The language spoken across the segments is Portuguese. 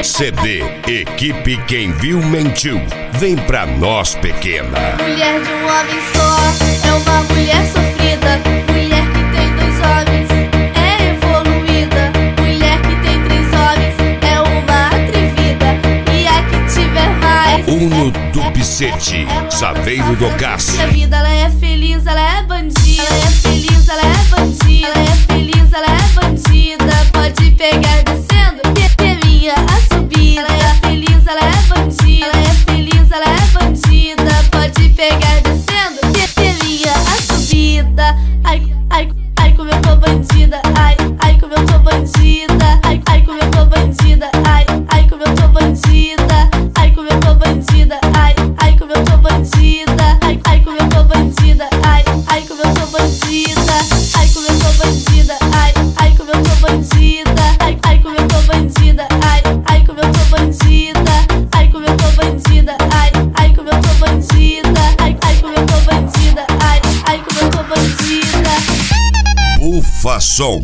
CD, equipe Quem Viu Mentiu. Vem pra nós, pequena. Mulher de um homem só é uma mulher sofrida. Mulher que tem 2 homens é evoluída. Mulher que tem 3 homens é uma atrevida. E a que tiver mais Uno do Picete, Saveiro do Cássio. A vida ela é feliz, ela é bandida. Ela é feliz, ela é bandida. Ela é feliz, ela é bandida. Pode pegar descendo, que é minha a subida. Ela é feliz, ela é bandida. Ela é feliz, ela é bandida. Pode pegar descendo, que é minha a subida. Ai, ai, ai, como eu tô bandida. Ai, ai, como eu tô bandida. Ai, ai, como eu tô bandida. Ai, ai, como eu tô bandida. Ai, como eu tô bandida. Ai, ai, como eu tô bandida. Ai, ai, como eu tô bandida. Ai, ai, como eu tô bandida. Ai, como eu tô bandida. Ai, ai, como eu tô bandida. Ai, ai, como eu tô bandida. Ai, ai, como eu tô bandida. Ai, como eu tô bandida. Ai, ai, como eu tô bandida. Ai, ai, como eu tô bandida. Ai, ai, como eu tô bandida. Bufa Som.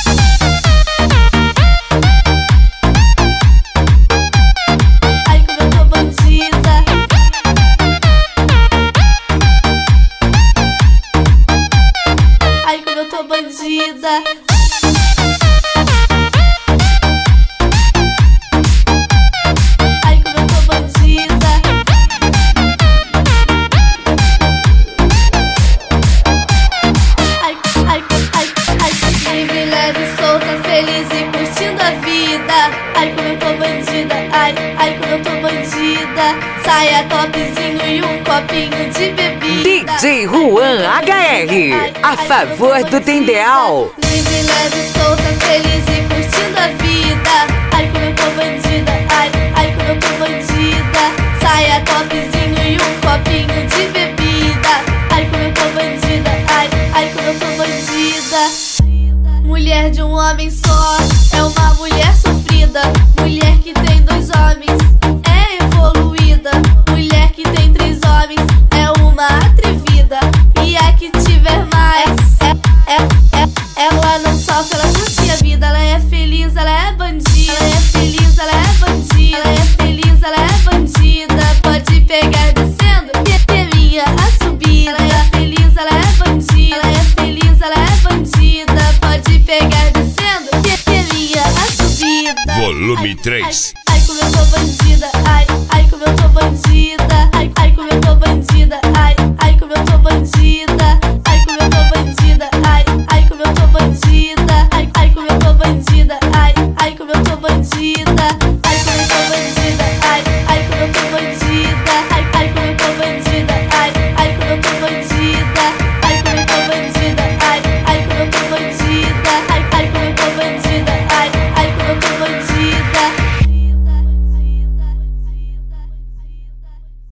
Ai, como eu tô bandida. Ai, como eu tô bandida. Ai, como eu tô bandida. Ai, ai, ai, ai, livre, leve, solta, feliz e curtindo a vida. Ai, como eu tô bandida. Ai, ai, como eu tô bandida. Saia, topzinho e um copinho de bebida. DJ Juan HR, a favor do Tendeal. Livre, leve, solta, feliz e curtindo a vida. Ai, como eu tô bandida. Ai, ai, como eu tô bandida. Saia, topzinho e um copinho de bebida. Ai, como eu tô bandida. Ai, ai, como eu tô bandida. Mulher de um homem só é uma mulher sofrida. Mulher que tem 2 homens é evoluída. Mulher que tem 3 homens é uma atrevida. E a que tiver mais ela não sofre, ela curte a vida. Ela é feliz, ela é bandida. Ela é feliz, ela é bandida. Ela é feliz, ela é bandida. Pode pegar descendo, que é minha a subida. Ela é feliz, ela é bandida. Ela é feliz, ela é bandida. Pode pegar descendo, que é minha a subida. Volume 3. Ai, como eu tô bandida. Ai, ai, como eu tô bandida.